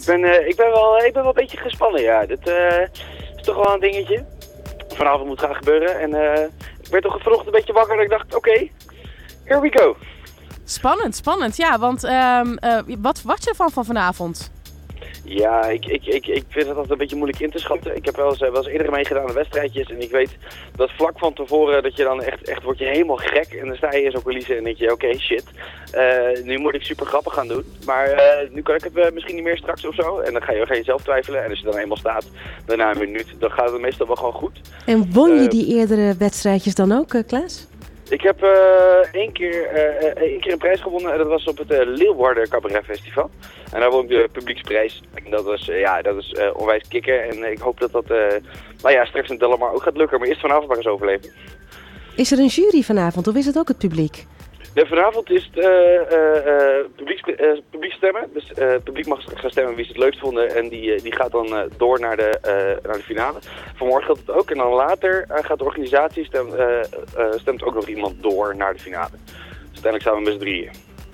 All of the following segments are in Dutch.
Ik ben wel een beetje gespannen, ja. Dit is toch wel een dingetje. Vanavond moet gaan gebeuren. En ik werd toch vanochtend een beetje wakker en ik dacht, oké, here we go. Spannend. Ja, want wat was je van vanavond? Ja, ik vind het altijd een beetje moeilijk in te schatten. Ik heb wel eens eerder meegedaan aan wedstrijdjes en ik weet dat vlak van tevoren dat je dan echt word je helemaal gek. En dan sta je in zo'n coulissen en denk je, oké, shit, nu moet ik super grappig gaan doen. Maar nu kan ik het misschien niet meer straks of zo. En dan ga je zelf twijfelen. En als je dan eenmaal staat, daarna een minuut, dan gaat het meestal wel gewoon goed. En won je die eerdere wedstrijdjes dan ook, Klaas? Ik heb één keer een prijs gewonnen en dat was op het Leeuwarden Cabaret Festival. En daar won ik de publieksprijs. En dat is onwijs kicken en ik hoop dat straks in Delamar ook gaat lukken. Maar eerst vanavond maar eens overleven. Is er een jury vanavond of is het ook het publiek? Nee, vanavond is het publiek stemmen. Dus het publiek mag gaan stemmen wie ze het leukst vonden. En die gaat dan door naar de finale. Vanmorgen geldt het ook. En dan later gaat de organisatie stemt ook nog iemand door naar de finale. Dus uiteindelijk staan we met z'n drieën.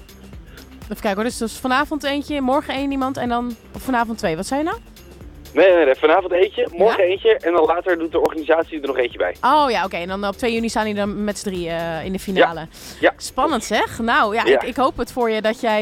Even kijken hoor. Dus vanavond eentje, morgen één iemand en dan vanavond twee. Wat zei je nou? Nee. Vanavond eentje, morgen eentje en dan later doet de organisatie er nog eentje bij. Oh ja, oké. En dan op 2 juni staan die dan met z'n drieën in de finale. Ja. Spannend zeg. Nou ja, ik hoop het voor je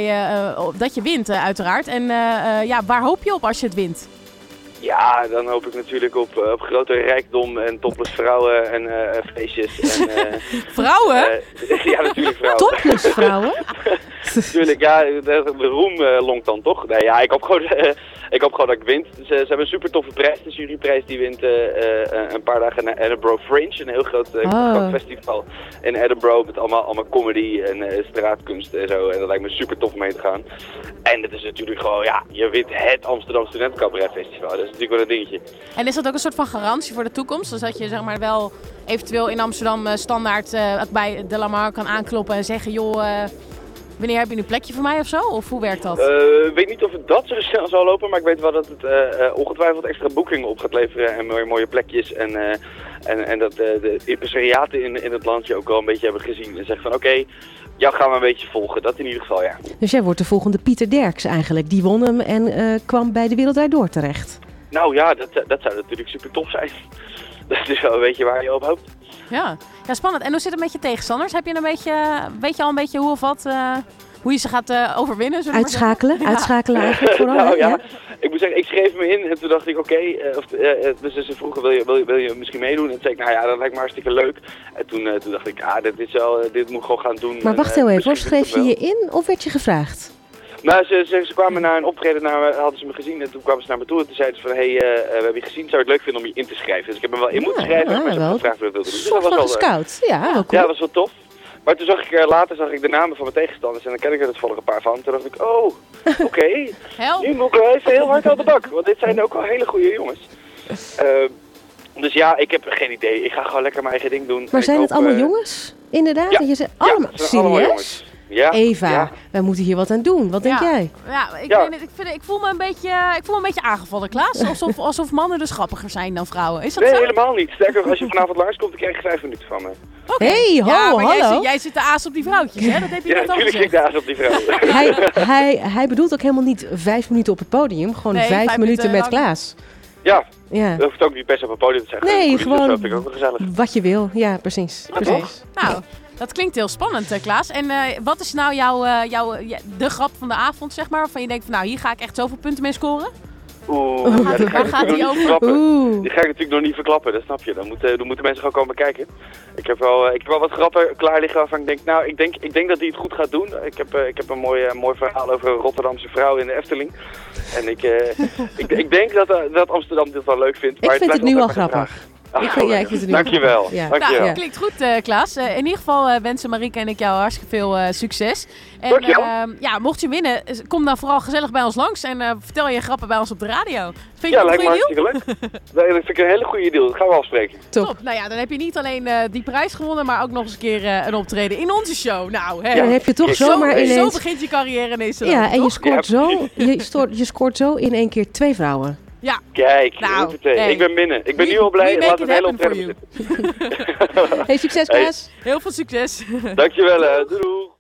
dat je wint uiteraard. En waar hoop je op als je het wint? Ja, dan hoop ik natuurlijk op grote rijkdom en topless vrouwen en feestjes. En, vrouwen? Ja, natuurlijk vrouwen. Topless vrouwen? Tuurlijk, ja, de roem longt dan toch? Nee, ja, ik hoop gewoon dat ik win. Ze hebben een super toffe prijs. De juryprijs die wint een paar dagen naar Edinburgh Fringe. Een heel groot festival in Edinburgh met allemaal comedy en straatkunst en zo. En dat lijkt me super tof om mee te gaan. En het is natuurlijk gewoon, ja, je wint het Amsterdam Studenten Cabaret Festival. Dat is natuurlijk wel een dingetje. En is dat ook een soort van garantie voor de toekomst? Dus dat je zeg maar wel eventueel in Amsterdam standaard bij Delamar kan aankloppen en zeggen, joh... Wanneer heb je een plekje voor mij of zo? Of hoe werkt dat? Ik weet niet of het dat zo snel zal lopen, maar ik weet wel dat het ongetwijfeld extra boekingen op gaat leveren en mooie plekjes. En dat de impresariaten in het landje ook wel een beetje hebben gezien en zeggen van oké, jou gaan we een beetje volgen. Dat in ieder geval, ja. Dus jij wordt de volgende Pieter Derks eigenlijk. Die won hem en kwam bij De Wereld Draait Door terecht. Nou ja, dat zou natuurlijk super tof zijn. Dat is wel een beetje waar je op hoopt. Ja, spannend. En hoe zit het met je tegenstanders? Heb je weet je al een beetje hoe of wat, hoe je ze gaat overwinnen? Uitschakelen eigenlijk vooral. Nou ja, ik moet zeggen, ik schreef me in en toen dacht ik oké, dus ze vroegen wil je misschien meedoen? En toen zei ik, nou ja, dat lijkt me hartstikke leuk. En toen dacht ik, dit moet ik gewoon gaan doen. Maar wacht heel even, schreef je je in of werd je gevraagd? Nou, ze kwamen naar een optreden, hadden ze me gezien en toen kwamen ze naar me toe en toen zeiden ze van, we hebben je gezien, zou je het leuk vinden om je in te schrijven? Dus ik heb me wel in moeten schrijven, maar ze hebben gevraagd of ik dat wilde doen. Dus dat was wel gescout, ja, wel cool. Ja, dat was wel tof. Maar toen later de namen van mijn tegenstanders en dan ken ik er toevallig een paar van. Toen dacht ik, oké, nu moet ik wel even heel hard aan de bak, want dit zijn ook wel hele goede jongens. Dus ja, ik heb geen idee. Ik ga gewoon lekker mijn eigen ding doen. Maar zijn het allemaal jongens? Inderdaad? Ja, je zegt allemaal allemaal jongens. Ja, Eva, wij moeten hier wat aan doen. Wat denk jij? Ja, ik voel me een beetje aangevallen, Klaas. Alsof mannen dus grappiger zijn dan vrouwen. Is dat zo? Nee, helemaal niet. Sterker, als je vanavond langskomt, dan krijg je 5 minuten van me. Okay. Hey, hallo. Jij zit de aas op die vrouwtjes, hè? Dat heb je net al gezegd. Ja, natuurlijk zit ik de aas op die vrouwen. hij bedoelt ook helemaal niet 5 minuten op het podium. Gewoon 5 minuten met Klaas. Ja. Dat hoeft ook niet best op het podium te zeggen. Nee, gewoon dat vind ik ook wel gezellig. Wat je wil. Ja, precies. Nou, dat klinkt heel spannend, Klaas. En wat is nou de grap van de avond, zeg maar? Waarvan je denkt van, nou, hier ga ik echt zoveel punten mee scoren? Waar gaat die over? Die ga ik natuurlijk nog niet verklappen, dat snap je. Dan moeten mensen gewoon komen kijken. Ik heb wel wat grappen klaar liggen waarvan ik denk, nou, ik denk dat hij het goed gaat doen. Ik heb een mooi verhaal over een Rotterdamse vrouw in de Efteling. En ik denk dat Amsterdam dit wel leuk vindt. Ik vind het nu al grappig. Dankjewel. Ja. Nou, klinkt goed, Klaas. In ieder geval wensen Marieke en ik jou hartstikke veel succes. En mocht je winnen, kom dan vooral gezellig bij ons langs en vertel je grappen bij ons op de radio. Vind je dat een goede deal? Leuk. Dat vind ik een hele goede deal. Dat gaan we afspreken. Top. Nou ja, dan heb je niet alleen die prijs gewonnen, maar ook nog eens een keer een optreden in onze show. Nou, hè. Dan heb je toch zomaar ineens... Zo begint je carrière ineens. Ja, en je scoort zo in één keer 2 vrouwen. Ja. Kijk, ik ben binnen. Ik ben nu al blij. Laat het hele optreden zitten. Hey, succes, Klaas. Heel veel succes. Dankjewel. Doei.